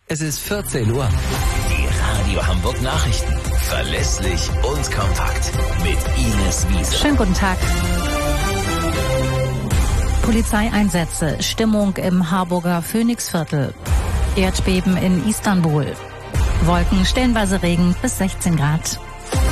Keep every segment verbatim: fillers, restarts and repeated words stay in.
Es ist vierzehn Uhr. Die Radio Hamburg Nachrichten. Verlässlich und kompakt. Mit Ines Wiese. Schönen guten Tag. Polizeieinsätze, Stimmung im Harburger Phoenixviertel, Erdbeben in Istanbul, Wolken, stellenweise Regen bis sechzehn Grad.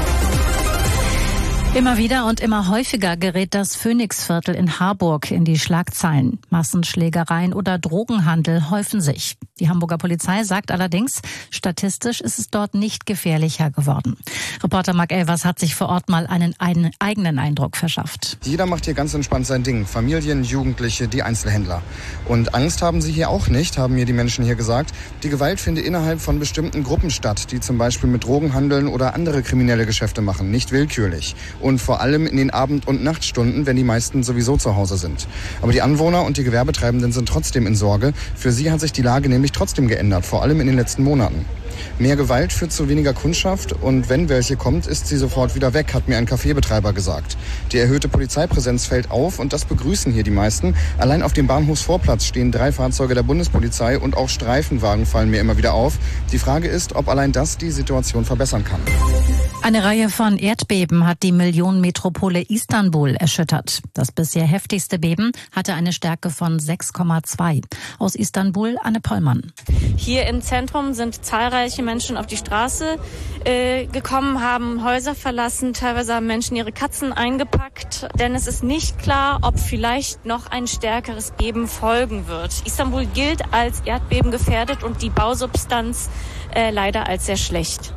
Immer wieder und immer häufiger gerät das Phoenixviertel in Harburg in die Schlagzeilen. Massenschlägereien oder Drogenhandel häufen sich. Die Hamburger Polizei sagt allerdings, statistisch ist es dort nicht gefährlicher geworden. Reporter Marc Elvers hat sich vor Ort mal einen, einen eigenen Eindruck verschafft. Jeder macht hier ganz entspannt sein Ding. Familien, Jugendliche, die Einzelhändler. Und Angst haben sie hier auch nicht, haben mir die Menschen hier gesagt. Die Gewalt finde innerhalb von bestimmten Gruppen statt, die zum Beispiel mit Drogen handeln oder andere kriminelle Geschäfte machen, nicht willkürlich. Und vor allem in den Abend- und Nachtstunden, wenn die meisten sowieso zu Hause sind. Aber die Anwohner und die Gewerbetreibenden sind trotzdem in Sorge. Für sie hat sich die Lage nämlich trotzdem geändert, vor allem in den letzten Monaten. Mehr Gewalt führt zu weniger Kundschaft und wenn welche kommt, ist sie sofort wieder weg, hat mir ein Kaffeebetreiber gesagt. Die erhöhte Polizeipräsenz fällt auf und das begrüßen hier die meisten. Allein auf dem Bahnhofsvorplatz stehen drei Fahrzeuge der Bundespolizei und auch Streifenwagen fallen mir immer wieder auf. Die Frage ist, ob allein das die Situation verbessern kann. Eine Reihe von Erdbeben hat die Millionenmetropole Istanbul erschüttert. Das bisher heftigste Beben hatte eine Stärke von sechs Komma zwei. Aus Istanbul, Anne Pollmann. Hier im Zentrum sind zahlreiche Menschen auf die Straße äh, gekommen, haben Häuser verlassen. Teilweise haben Menschen ihre Katzen eingepackt. Denn es ist nicht klar, ob vielleicht noch ein stärkeres Beben folgen wird. Istanbul gilt als erdbebengefährdet und die Bausubstanz äh, leider als sehr schlecht.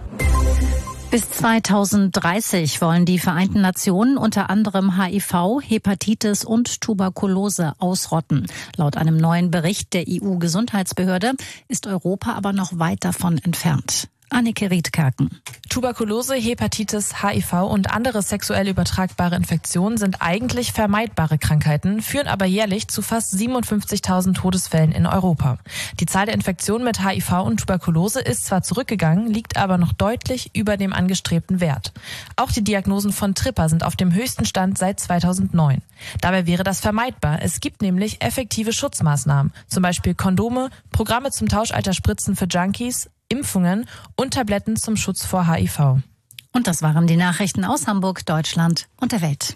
Bis zweitausenddreißig wollen die Vereinten Nationen unter anderem H I V, Hepatitis und Tuberkulose ausrotten. Laut einem neuen Bericht der E U-Gesundheitsbehörde ist Europa aber noch weit davon entfernt. Annike Riedkerken. Tuberkulose, Hepatitis, H I V und andere sexuell übertragbare Infektionen sind eigentlich vermeidbare Krankheiten, führen aber jährlich zu fast siebenundfünfzigtausend Todesfällen in Europa. Die Zahl der Infektionen mit H I V und Tuberkulose ist zwar zurückgegangen, liegt aber noch deutlich über dem angestrebten Wert. Auch die Diagnosen von Tripper sind auf dem höchsten Stand seit zweitausendneun. Dabei wäre das vermeidbar. Es gibt nämlich effektive Schutzmaßnahmen, zum Beispiel Kondome, Programme zum Tauschalterspritzen für Junkies, Impfungen und Tabletten zum Schutz vor H I V. Und das waren die Nachrichten aus Hamburg, Deutschland und der Welt.